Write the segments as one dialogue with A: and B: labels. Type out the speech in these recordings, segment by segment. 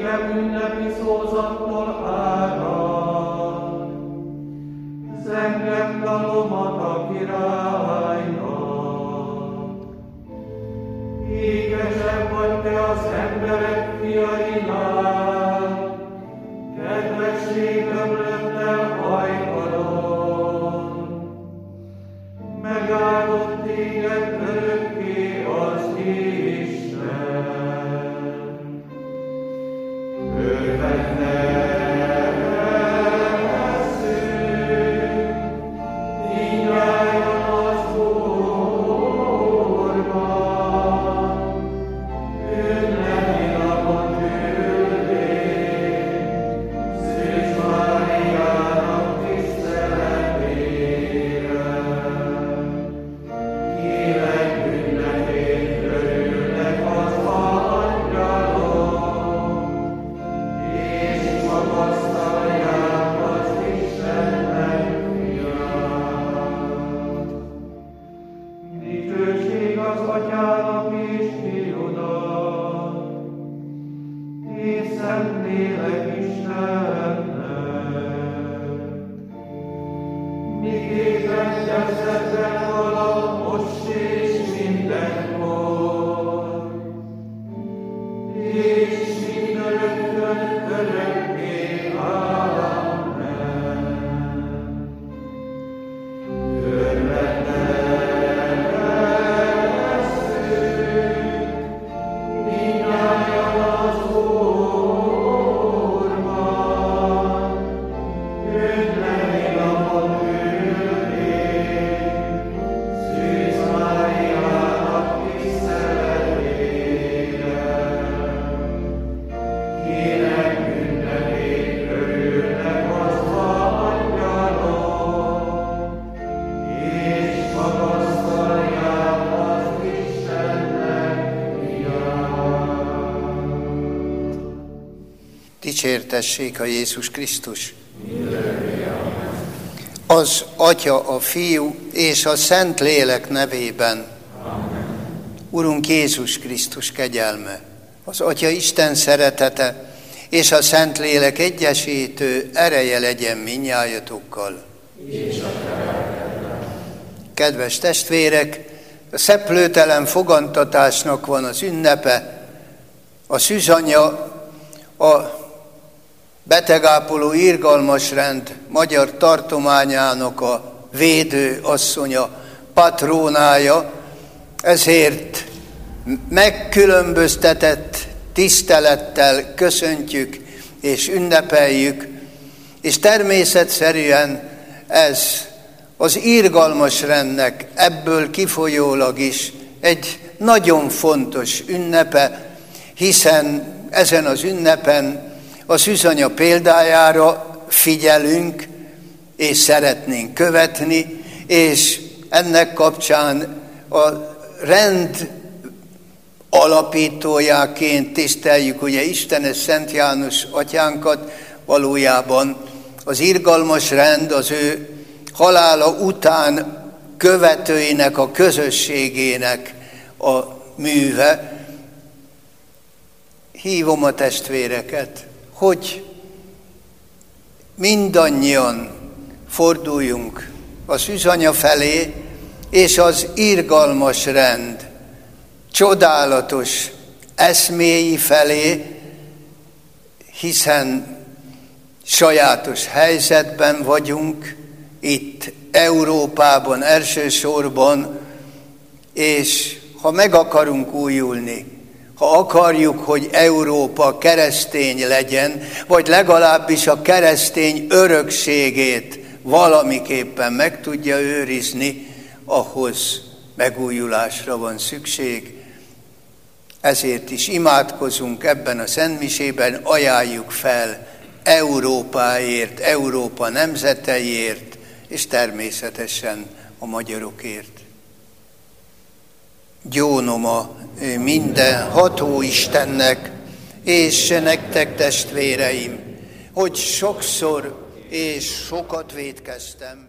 A: Szívem ünnepi szózattól árad, zengem dalomat a királynak. Ékesebb vagy te az emberek fiainál, kedvesség ömlött el ajkadon. Megáldott téged örökké az Isten.
B: Dicsértessék a Jézus Krisztus. Az Atya, a Fiú és a Szentlélek nevében.
A: Amen.
B: Urunk Jézus Krisztus kegyelme, az Atya Isten szeretete és a Szentlélek egyesítő ereje legyen mindnyájatokkal. Kedves testvérek, a szeplőtelen fogantatásnak van az ünnepe, a szűzanya, a betegápoló irgalmasrend magyar tartományának a védő asszonya, patrónája, ezért megkülönböztetett tisztelettel köszöntjük és ünnepeljük, és természetszerűen ez az irgalmasrendnek ebből kifolyólag is egy nagyon fontos ünnepe, hiszen ezen az ünnepen a szűzanya példájára figyelünk, és szeretnénk követni, és ennek kapcsán a rend alapítójáként tiszteljük ugye Istenes Szent János atyánkat, valójában az irgalmas rend az ő halála után követőinek, a közösségének a műve. Hívom a testvéreket, hogy mindannyian forduljunk a szűzanya felé, és az irgalmas rend csodálatos eszméi felé, hiszen sajátos helyzetben vagyunk, itt Európában elsősorban, és ha meg akarunk újulni, ha akarjuk, hogy Európa keresztény legyen, vagy legalábbis a keresztény örökségét valamiképpen meg tudja őrizni, ahhoz megújulásra van szükség. Ezért is imádkozunk ebben a szentmisében, ajánljuk fel Európáért, Európa nemzeteiért, és természetesen a magyarokért. Gyónom a minden ható Istennek, és nektek testvéreim, hogy sokszor és sokat vétkeztem.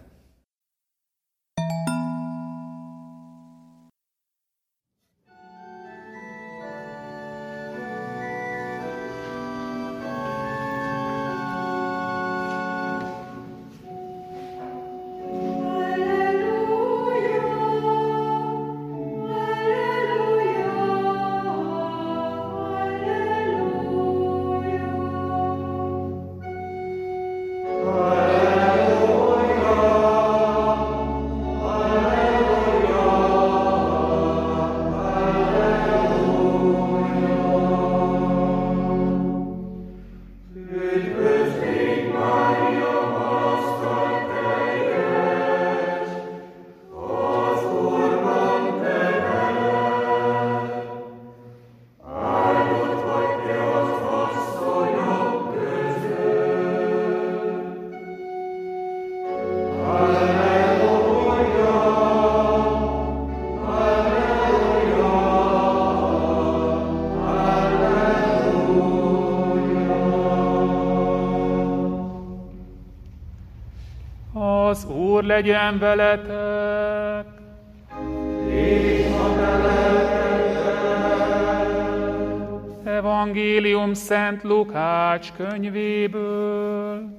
C: legyen veletek! Evangélium Szent Lukács könyvéből.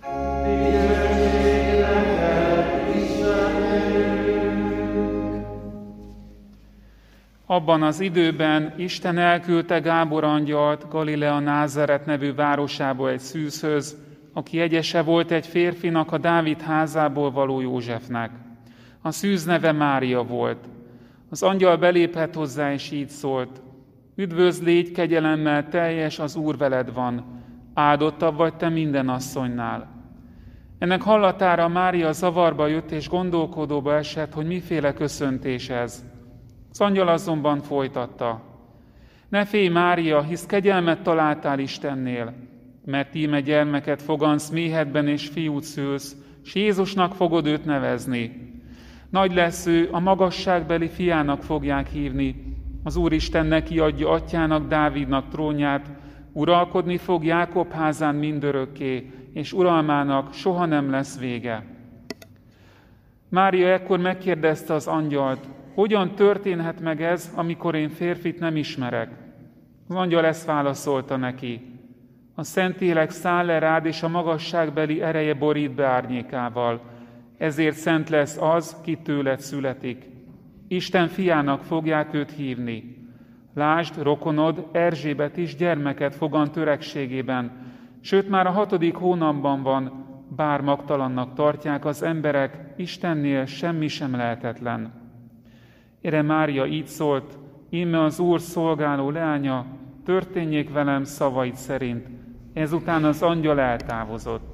C: Abban az időben Isten elküldte Gábor angyalt Galilea Názáret nevű városából egy szűzhöz, aki egyese volt egy férfinak, a Dávid házából való Józsefnek. A szűz neve Mária volt. Az angyal belépett hozzá, és így szólt: Üdvözl, légy kegyelemmel teljes, az Úr veled van, áldottabb vagy te minden asszonynál. Ennek hallatára Mária zavarba jött, és gondolkodóba esett, hogy miféle köszöntés ez. Az angyal azonban folytatta: Ne félj, Mária, hisz kegyelmet találtál Istennél, mert íme gyermeket fogansz méhedben, és fiút szülsz, s Jézusnak fogod őt nevezni. Nagy lesz ő, a magasságbeli fiának fogják hívni. Az Úristen neki adja atyának, Dávidnak trónját, uralkodni fog Jákob házán mindörökké, és uralmának soha nem lesz vége. Mária ekkor megkérdezte az angyalt: Hogyan történhet meg ez, amikor én férfit nem ismerek? Az angyal ezt válaszolta neki: A Szentlélek száll le rád, és a magasságbeli ereje borít be árnyékával. Ezért szent lesz az, ki tőled születik. Isten fiának fogják őt hívni. Lásd, rokonod, Erzsébet is gyermeket fogant öregségében, sőt már a 6. hónapban van, bár magtalannak tartják az emberek, Istennél semmi sem lehetetlen. Erre Mária így szólt: Íme az Úr szolgáló leánya, történjék velem szavaid szerint. Ezután az angyal eltávozott.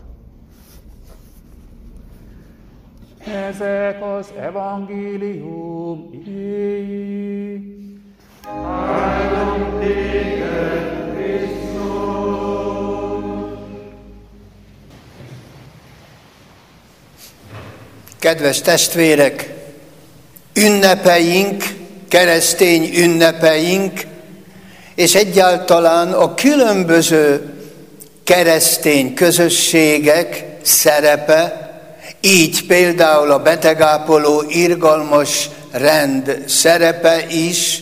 C: Ezek az evangélium igéi.
A: Áldom téged, Krisztus!
B: Kedves testvérek, ünnepeink, keresztény ünnepeink, és egyáltalán a különböző keresztény közösségek szerepe, így például a betegápoló irgalmas rend szerepe is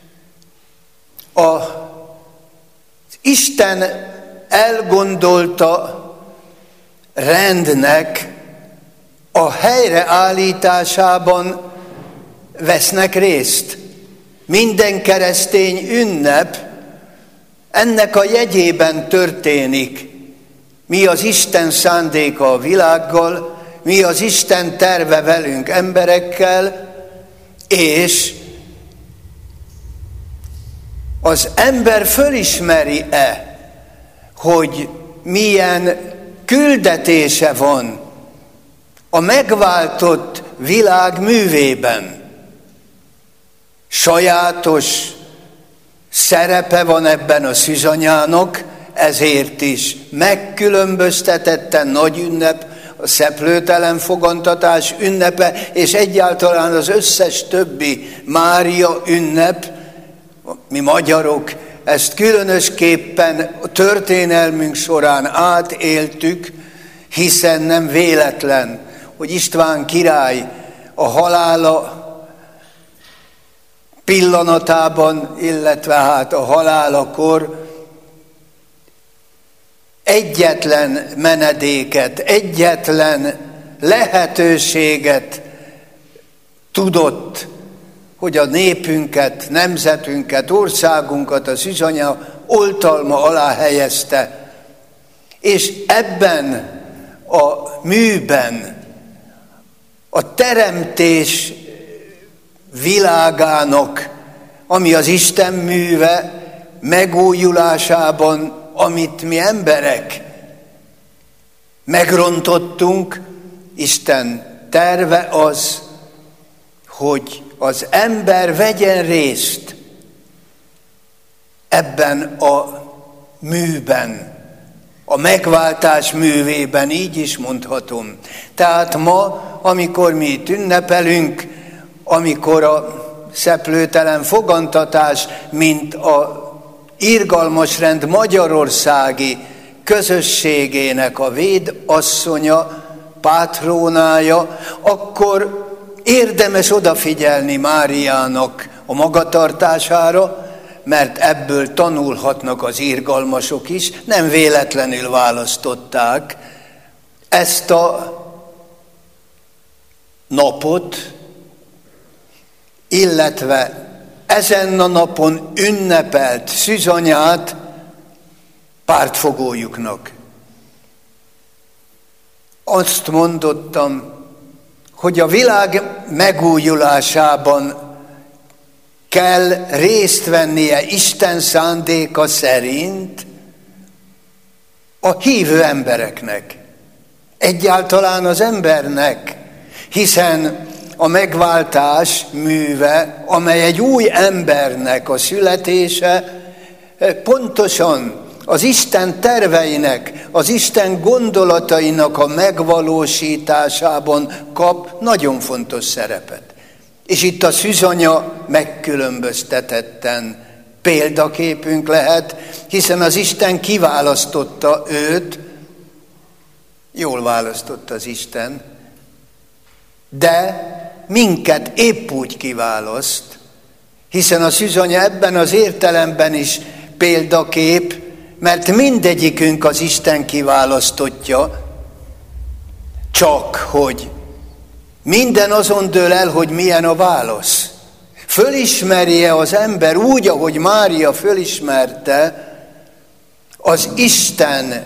B: az Isten elgondolta rendnek a helyreállításában vesznek részt. Minden keresztény ünnep ennek a jegyében történik. Mi az Isten szándéka a világgal, mi az Isten terve velünk emberekkel, és az ember fölismeri-e, hogy milyen küldetése van a megváltott világ művében. Sajátos szerepe van ebben a szűzanyának, ezért is megkülönböztetetten nagy ünnep a szeplőtelen fogantatás ünnepe, és egyáltalán az összes többi Mária ünnep. Mi magyarok ezt különösképpen a történelmünk során átéltük, hiszen nem véletlen, hogy István király a halála pillanatában, illetve hát a halálakor egyetlen menedéket, egyetlen lehetőséget tudott, hogy a népünket, nemzetünket, országunkat az Szűzanya oltalma alá helyezte. És ebben a műben, a teremtés világának, ami az Isten műve, megújulásában, amit mi emberek megrontottunk, Isten terve az, hogy az ember vegyen részt ebben a műben, a megváltás művében, így is mondhatom. Tehát ma, amikor mi itt ünnepelünk, amikor a szeplőtelen fogantatás, mint a irgalmas rend magyarországi közösségének a védasszonya pátrónája, akkor érdemes odafigyelni Máriának a magatartására, mert ebből tanulhatnak az irgalmasok is, nem véletlenül választották ezt a napot, illetve ezen a napon ünnepelt szűzanyát pártfogójuknak. Azt mondottam, hogy a világ megújulásában kell részt vennie Isten szándéka szerint a hívő embereknek, egyáltalán az embernek, hiszen a megváltás műve, amely egy új embernek a születése, pontosan az Isten terveinek, az Isten gondolatainak a megvalósításában kap nagyon fontos szerepet. És itt a szűzanya megkülönböztetetten példaképünk lehet, hiszen az Isten kiválasztotta őt, jól választotta az Isten, de minket épp úgy kiválaszt, hiszen a szűzanya ebben az értelemben is példakép, mert mindegyikünk az Isten kiválasztottja, csak hogy minden azon dől el, hogy milyen a válasz. Fölismerje az ember úgy, ahogy Mária fölismerte, az Isten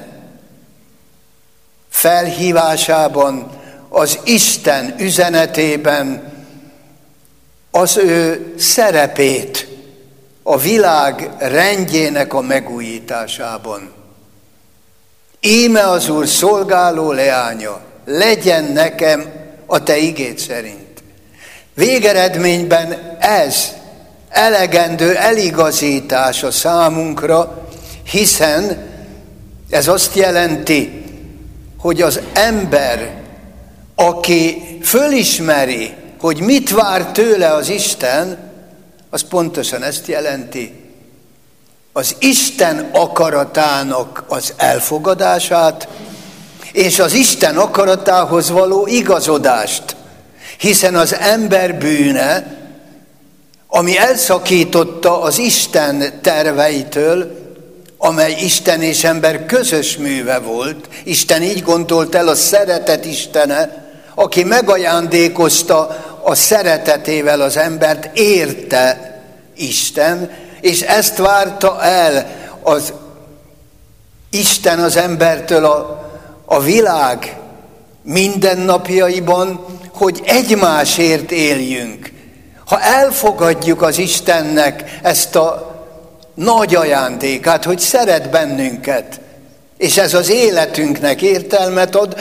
B: felhívásában, az Isten üzenetében az ő szerepét a világ rendjének a megújításában. Íme az Úr szolgáló leánya, legyen nekem a te igéd szerint. Végeredményben ez elegendő eligazítás a számunkra, hiszen ez azt jelenti, hogy az ember, aki fölismeri, hogy mit vár tőle az Isten, az pontosan ezt jelenti, az Isten akaratának az elfogadását, és az Isten akaratához való igazodást. Hiszen az ember bűne, ami elszakította az Isten terveitől, amely Isten és ember közös műve volt, Isten így gondolt el, a szeretet Istene, aki megajándékozta a szeretetével az embert, érte Isten, és ezt várta el az Isten az embertől a világ mindennapjaiban, hogy egymásért éljünk. Ha elfogadjuk az Istennek ezt a nagy ajándékát, hogy szeret bennünket, és ez az életünknek értelmet ad,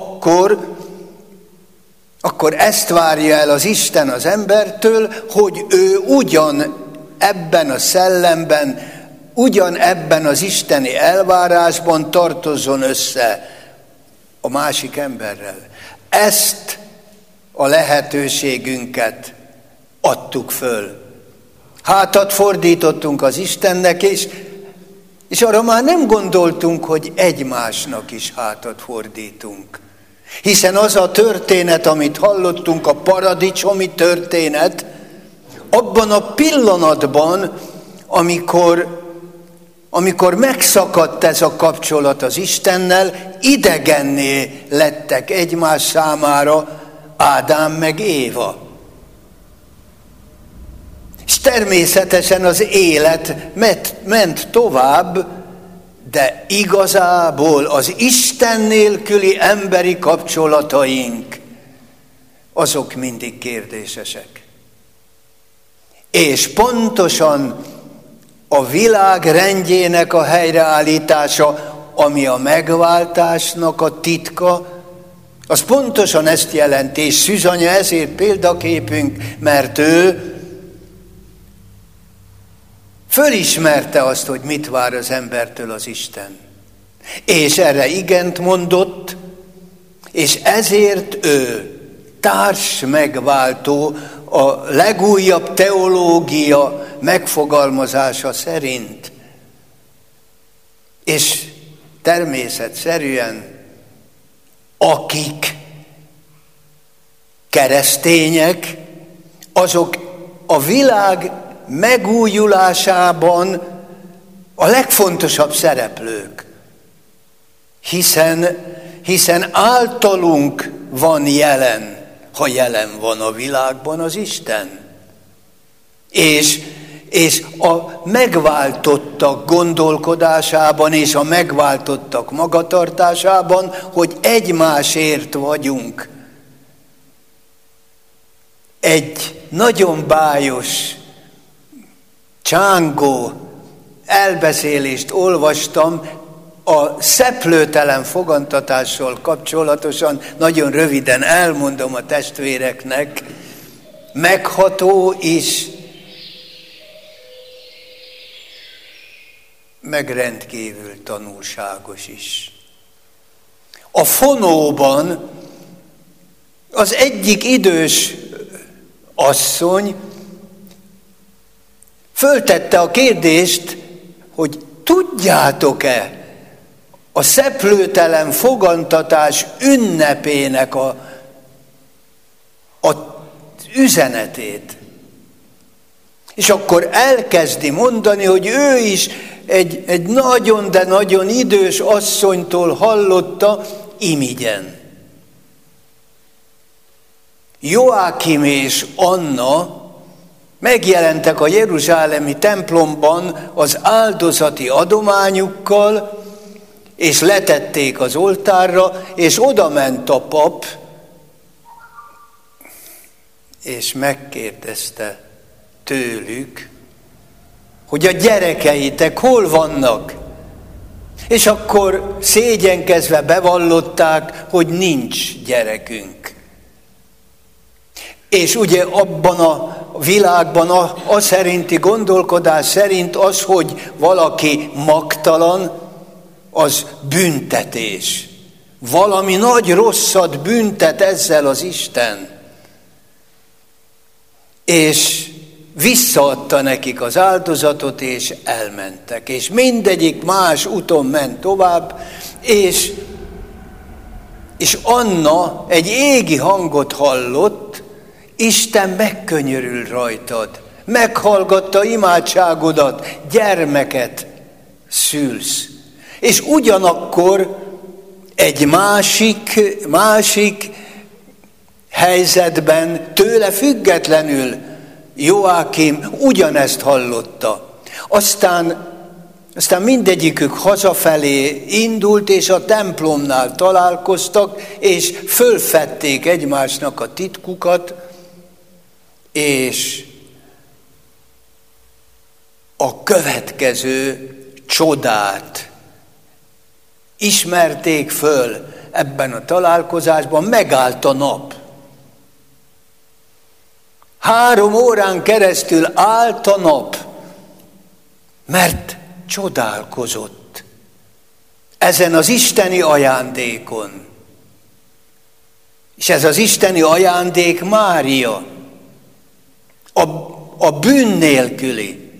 B: akkor ezt várja el az Isten az embertől, hogy ő ugyan ebben a szellemben, ugyan ebben az isteni elvárásban tartozzon össze a másik emberrel. Ezt a lehetőségünket adtuk föl. Hátat fordítottunk az Istennek, és arra már nem gondoltunk, hogy egymásnak is hátat fordítunk. Hiszen az a történet, amit hallottunk, a paradicsomi történet, abban a pillanatban, amikor megszakadt ez a kapcsolat az Istennel, idegenné lettek egymás számára Ádám meg Éva. És természetesen az élet ment tovább, de igazából az Isten nélküli emberi kapcsolataink, azok mindig kérdésesek. És pontosan a világ rendjének a helyreállítása, ami a megváltásnak a titka, az pontosan ezt jelenti, és Szűzanya ezért példaképünk, mert ő fölismerte azt, hogy mit vár az embertől az Isten. És erre igent mondott, és ezért ő társ megváltó a legújabb teológia megfogalmazása szerint. És természetszerűen akik keresztények, azok a világ megújulásában a legfontosabb szereplők, hiszen általunk van jelen, ha jelen van a világban az Isten. És a megváltottak gondolkodásában és a megváltottak magatartásában, hogy egymásért vagyunk. Egy nagyon bájos, csángó elbeszélést olvastam a szeplőtelen fogantatással kapcsolatosan, nagyon röviden elmondom a testvéreknek, megható is, meg rendkívül tanulságos is. A fonóban az egyik idős asszony föltette a kérdést, hogy tudjátok-e a szeplőtelen fogantatás ünnepének az üzenetét. És akkor elkezdi mondani, hogy ő is egy nagyon, de nagyon idős asszonytól hallotta imigyen. Joákim és Anna megjelentek a jeruzsálemi templomban az áldozati adományukkal, és letették az oltárra, és oda ment a pap, és megkérdezte tőlük, hogy a gyerekeitek hol vannak? És akkor szégyenkezve bevallották, hogy nincs gyerekünk. És ugye abban a világban a szerinti gondolkodás szerint az, hogy valaki magtalan, az büntetés. Valami nagy rosszat büntet ezzel az Isten. És visszaadta nekik az áldozatot, és elmentek. És mindegyik más úton ment tovább, és Anna egy égi hangot hallott, Isten megkönyörül rajtad, meghallgatta imádságodat, gyermeket szülsz. És ugyanakkor egy másik helyzetben, tőle függetlenül Joákim ugyanezt hallotta. Aztán mindegyikük hazafelé indult, és a templomnál találkoztak, és fölfedték egymásnak a titkukat, és a következő csodát ismerték föl ebben a találkozásban, megállt a nap. 3 órán keresztül állt a nap, mert csodálkozott ezen az isteni ajándékon. És ez az isteni ajándék Mária, a bűn nélküli.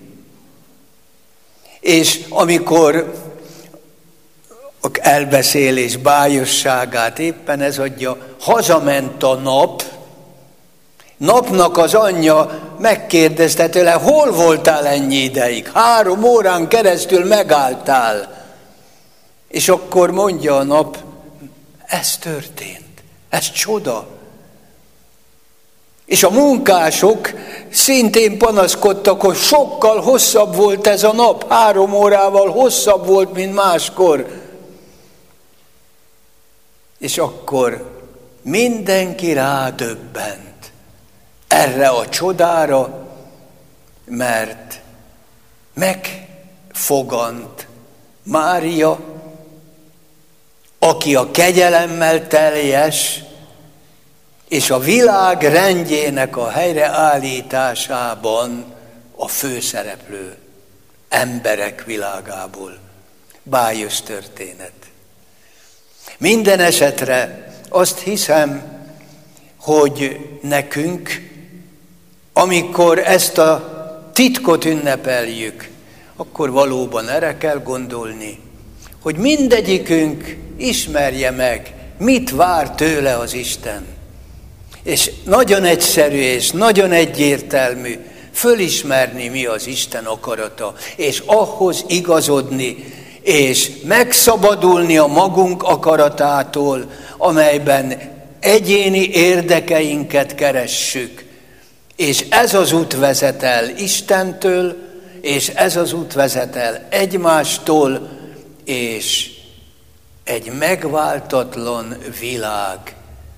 B: És amikor a elbeszélés bájosságát éppen ez adja, hazament a nap, napnak az anyja megkérdezte tőle, hol voltál ennyi ideig? 3 órán keresztül megálltál. És akkor mondja a nap, ez történt, ez csoda. És a munkások szintén panaszkodtak, hogy sokkal hosszabb volt ez a nap, 3 órával hosszabb volt, mint máskor. És akkor mindenki rádöbbent erre a csodára, mert megfogant Mária, aki a kegyelemmel teljes, és a világ rendjének a helyreállításában a főszereplő emberek világából. Bájos történet. Minden esetre azt hiszem, hogy nekünk, amikor ezt a titkot ünnepeljük, akkor valóban erre kell gondolni, hogy mindegyikünk ismerje meg, mit vár tőle az Isten. És nagyon egyszerű és nagyon egyértelmű fölismerni, mi az Isten akarata, és ahhoz igazodni, és megszabadulni a magunk akaratától, amelyben egyéni érdekeinket keressük. És ez az út vezet el Istentől, és ez az út vezet el egymástól, és egy megváltatlan világ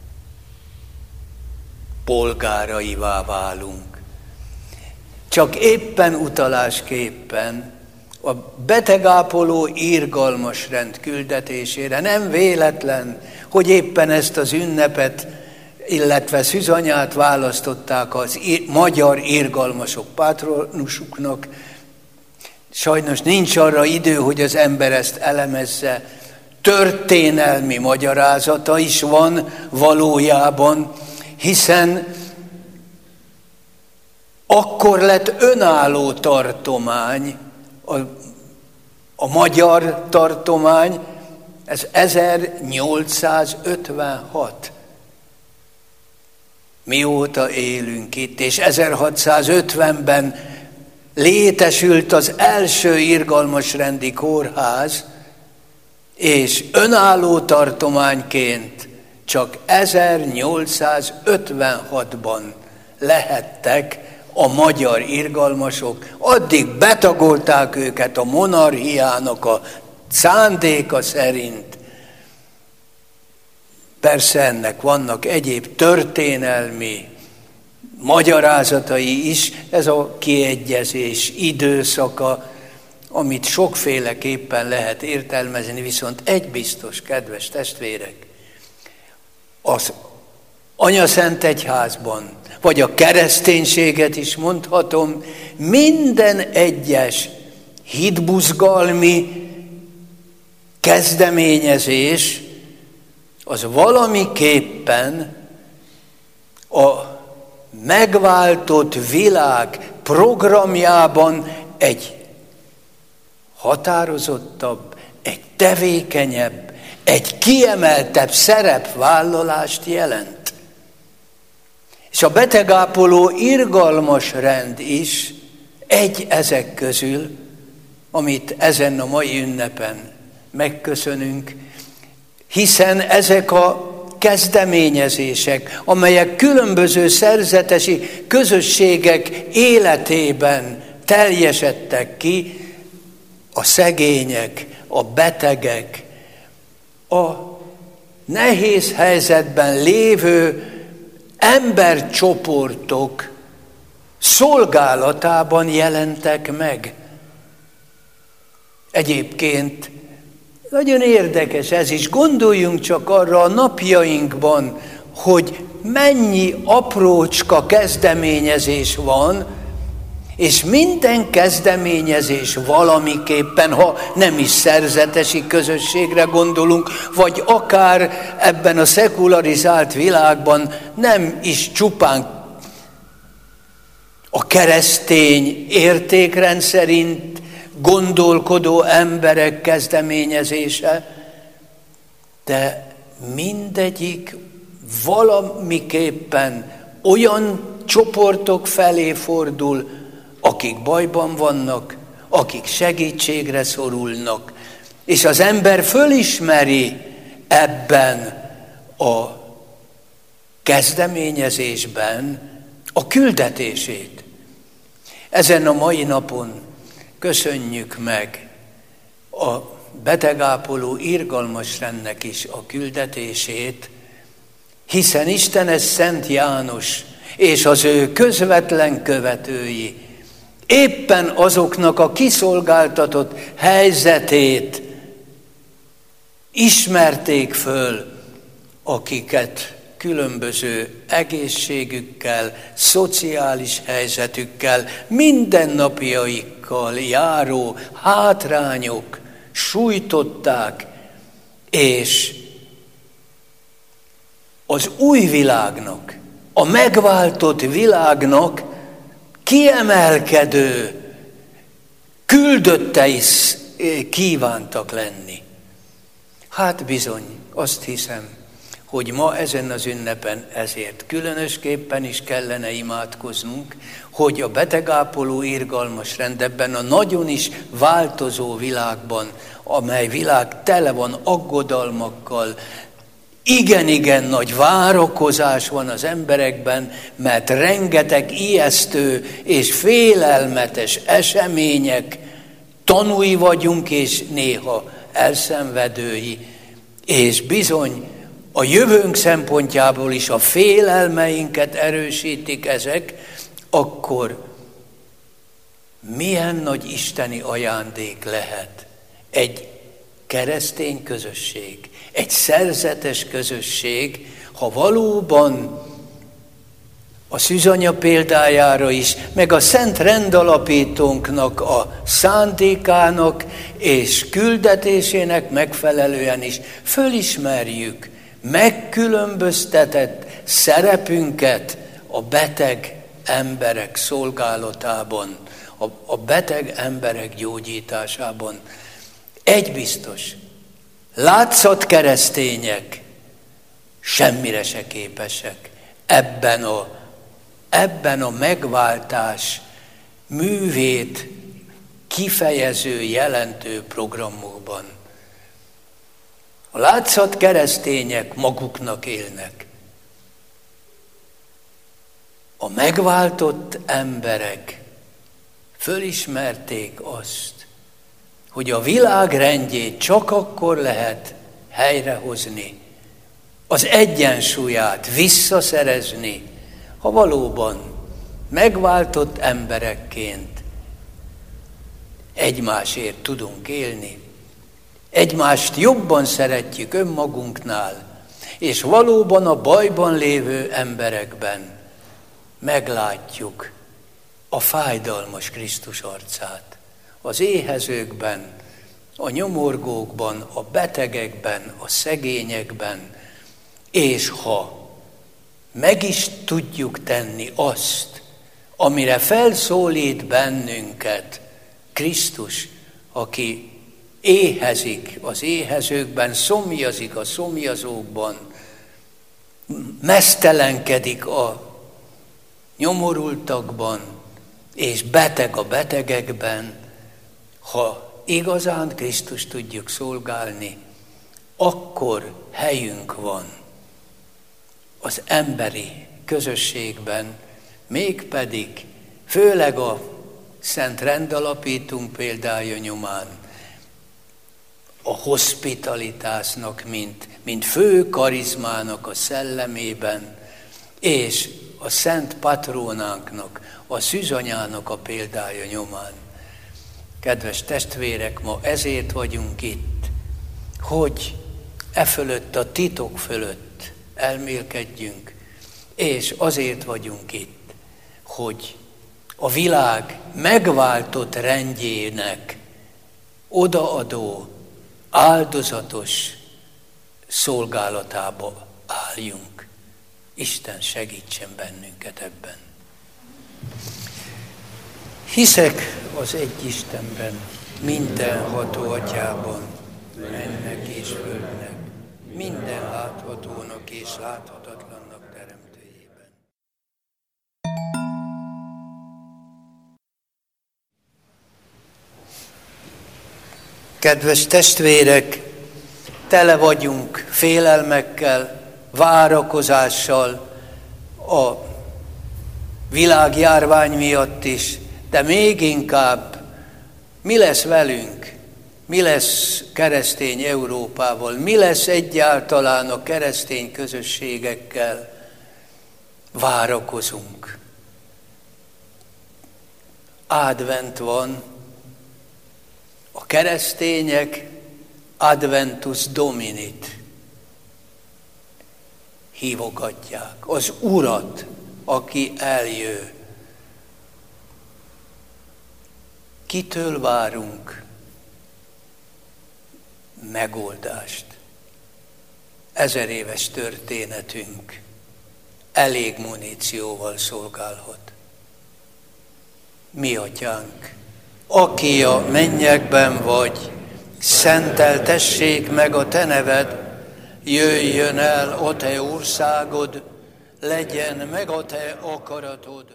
B: polgáraivá válunk. Csak éppen utalásképpen a betegápoló irgalmas rend küldetésére nem véletlen, hogy éppen ezt az ünnepet, illetve Szűzanyát választották az magyar irgalmasok patronusuknak. Sajnos nincs arra idő, hogy az ember ezt elemezze. Történelmi magyarázata is van valójában, hiszen akkor lett önálló tartomány, a magyar tartomány, ez 1856. Mióta élünk itt, és 1650-ben létesült az első irgalmasrendi kórház, és önálló tartományként csak 1856-ban lehettek a magyar irgalmasok. Addig betagolták őket a monarchiának a szándéka szerint. Persze ennek vannak egyéb történelmi magyarázatai is, ez a kiegyezés időszaka, amit sokféleképpen lehet értelmezni, viszont egy biztos, kedves testvérek, az Anyaszentegyházban, vagy a kereszténységet is mondhatom, minden egyes hitbuzgalmi kezdeményezés az valamiképpen a megváltott világ programjában egy határozottabb, egy tevékenyebb, egy kiemeltebb szerepvállalást jelent. És a betegápoló irgalmas rend is egy ezek közül, amit ezen a mai ünnepen megköszönünk, hiszen ezek a kezdeményezések, amelyek különböző szerzetesi közösségek életében teljesedtek ki, a szegények, a betegek, a nehéz helyzetben lévő embercsoportok szolgálatában jelentek meg. Egyébként nagyon érdekes ez is. Gondoljunk csak arra a napjainkban, hogy mennyi aprócska kezdeményezés van, és minden kezdeményezés valamiképpen, ha nem is szerzetesi közösségre gondolunk, vagy akár ebben a szekularizált világban nem is csupán a keresztény értékrend szerint gondolkodó emberek kezdeményezése, de mindegyik valamiképpen olyan csoportok felé fordul, akik bajban vannak, akik segítségre szorulnak, és az ember fölismeri ebben a kezdeményezésben a küldetését. Ezen a mai napon köszönjük meg a betegápoló irgalmas rendnek is a küldetését, hiszen Istenes Szent János és az ő közvetlen követői éppen azoknak a kiszolgáltatott helyzetét ismerték föl, akiket különböző egészségükkel, szociális helyzetükkel, mindennapjaikkal járó hátrányok sújtották, és az új világnak, a megváltott világnak kiemelkedő küldöttei kívántak lenni. Hát bizony, azt hiszem, hogy ma ezen az ünnepen ezért különösképpen is kellene imádkoznunk, hogy a betegápoló irgalmas rend ebben a nagyon is változó világban, amely világ tele van aggodalmakkal, igen nagy várakozás van az emberekben, mert rengeteg ijesztő és félelmetes események tanúi vagyunk, és néha elszenvedői, és bizony a jövőnk szempontjából is a félelmeinket erősítik ezek, akkor milyen nagy isteni ajándék lehet egy keresztény közösség, egy szerzetes közösség, ha valóban a szűzanya példájára is, meg a szent rendalapítónknak a szándékának és küldetésének megfelelően is fölismerjük megkülönböztetett szerepünket a beteg emberek szolgálatában, a beteg emberek gyógyításában. Egy biztos, látszatkeresztények semmire se képesek ebben a megváltás művét kifejező, jelentő programokban. A látszatkeresztények maguknak élnek. A megváltott emberek fölismerték azt, hogy a világ rendjét csak akkor lehet helyrehozni, az egyensúlyát visszaszerezni, ha valóban megváltott emberekként egymásért tudunk élni, egymást jobban szeretjük önmagunknál, és valóban a bajban lévő emberekben meglátjuk a fájdalmas Krisztus arcát. Az éhezőkben, a nyomorgókban, a betegekben, a szegényekben, és ha meg is tudjuk tenni azt, amire felszólít bennünket Krisztus, aki éhezik az éhezőkben, szomjazik a szomjazókban, meztelenkedik a nyomorultakban, és beteg a betegekben, ha igazán Krisztus tudjuk szolgálni, akkor helyünk van az emberi közösségben, mégpedig főleg a szent rendalapítunk példája nyomán a hospitalitásnak, mint fő karizmának a szellemében, és a szent patrónánknak, a szűzanyának a példája nyomán. Kedves testvérek, ma ezért vagyunk itt, hogy e fölött, a titok fölött elmélkedjünk, és azért vagyunk itt, hogy a világ megváltott rendjének odaadó, áldozatos szolgálatába álljunk. Isten segítsen bennünket ebben. Hiszek az egy Istenben, mindenható Atyában, mennek és földnek, minden láthatónak és láthatatlannak teremtőjében. Kedves testvérek, tele vagyunk félelmekkel, várakozással a világjárvány miatt is, de még inkább mi lesz velünk, mi lesz keresztény Európával, mi lesz egyáltalán a keresztény közösségekkel, várakozunk. Advent van, a keresztények Adventus Dominit hívogatják, az Urat, aki eljön. Kitől várunk megoldást? 1000 éves történetünk elég munícióval szolgálhat. Mi Atyánk, aki a mennyekben vagy, szenteltessék meg a te neved, Jöjjön el a te országod, legyen meg a te akaratod.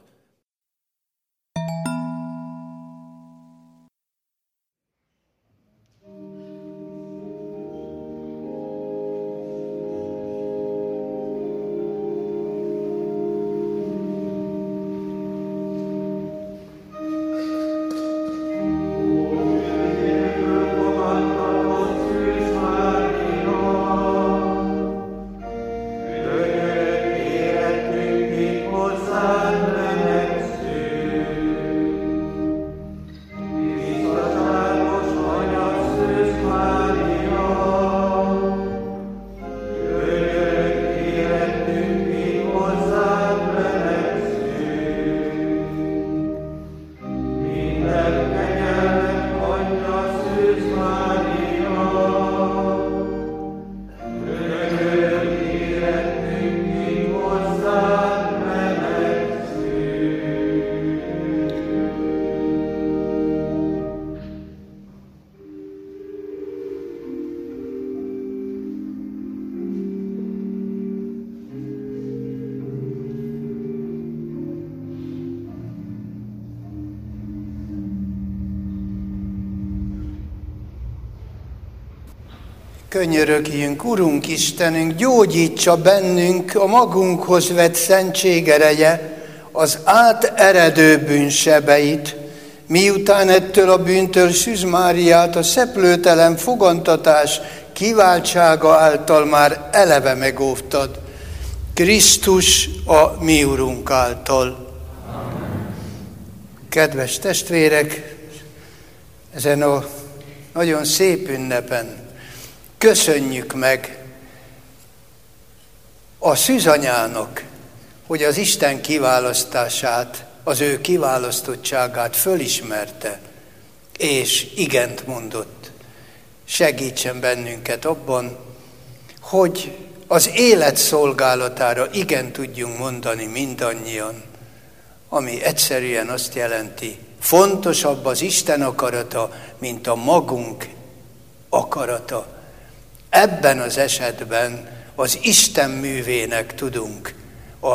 B: Könyörögjünk, Urunk Istenünk, gyógyítsa bennünk a magunkhoz vett szentség ereje, az áteredő bűnsebeit, miután ettől a bűntől Szűz Máriát a szeplőtelen fogantatás kiváltsága által már eleve megóvtad. Krisztus a mi Urunk által. Amen. Kedves testvérek, ezen a nagyon szép ünnepen köszönjük meg a szűzanyának, hogy az Isten kiválasztását, az ő kiválasztottságát fölismerte, és igent mondott. Segítsen bennünket abban, hogy az élet szolgálatára igen tudjunk mondani mindannyian, ami egyszerűen azt jelenti, fontosabb az Isten akarata, mint a magunk akarata. Ebben az esetben az Isten művének tudunk a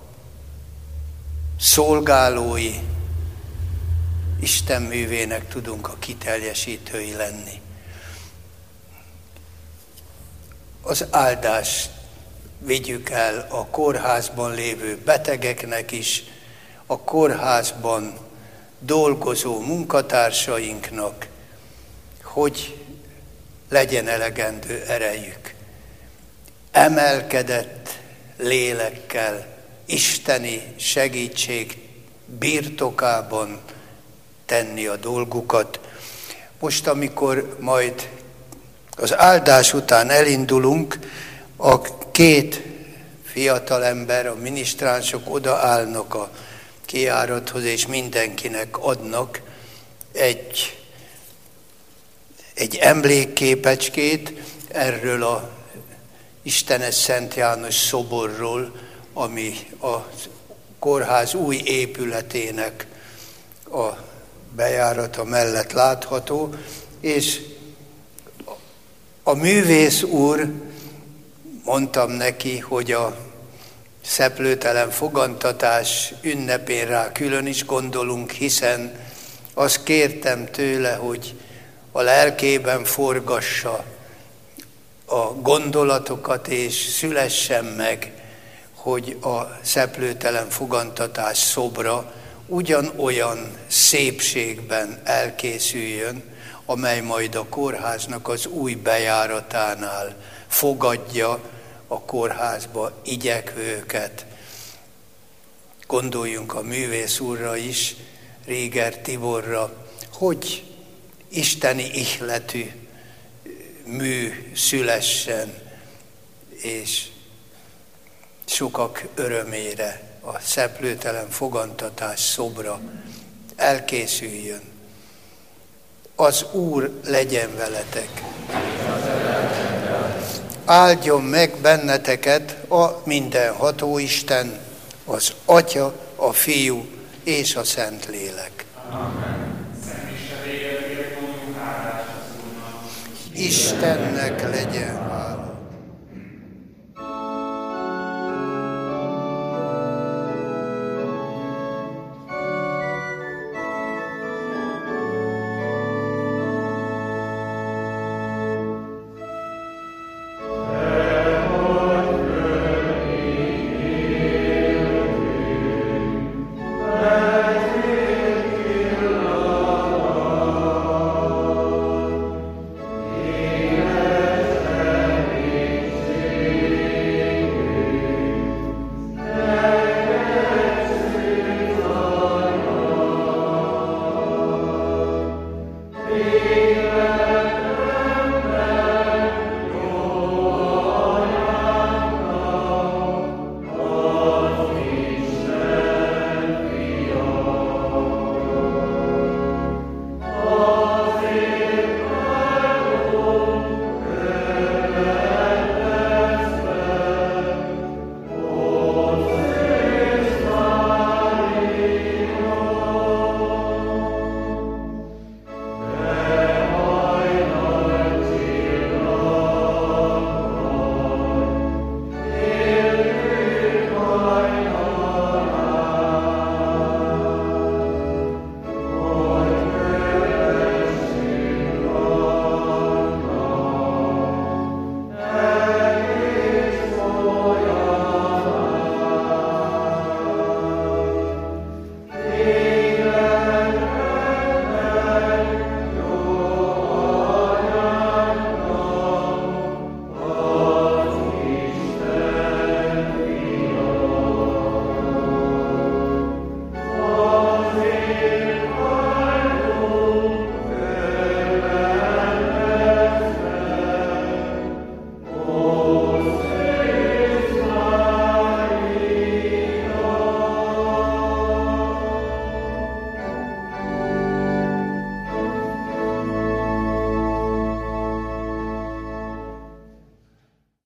B: szolgálói, Isten művének tudunk a kiteljesítői lenni. Az áldást vigyük el a kórházban lévő betegeknek is, a kórházban dolgozó munkatársainknak, hogy legyen elegendő erejük. Emelkedett lélekkel, isteni segítség birtokában tenni a dolgukat. Most, amikor majd az áldás után elindulunk, a két fiatalember, a minisztránsok odaállnak a kijárathoz, és mindenkinek adnak egy emlékképecskét erről a Istenes Szent János szoborról, ami a kórház új épületének a bejárata mellett látható, és a művész úr, mondtam neki, hogy a szeplőtelen fogantatás ünnepén rá külön is gondolunk, hiszen azt kértem tőle, hogy a lelkében forgassa a gondolatokat, és szülessen meg, hogy a szeplőtelen fogantatás szobra ugyanolyan szépségben elkészüljön, amely majd a kórháznak az új bejáratánál fogadja a kórházba igyekvőket. Gondoljunk a művész úrra is, Réger Tiborra, hogy isteni ihletű mű szülessen, és sokak örömére a szeplőtelen fogantatás szobra elkészüljön. Az Úr legyen veletek. Áldjon meg benneteket a mindenható Isten, az Atya, a Fiú és a Szentlélek.
A: Amen.
B: Istennek legyen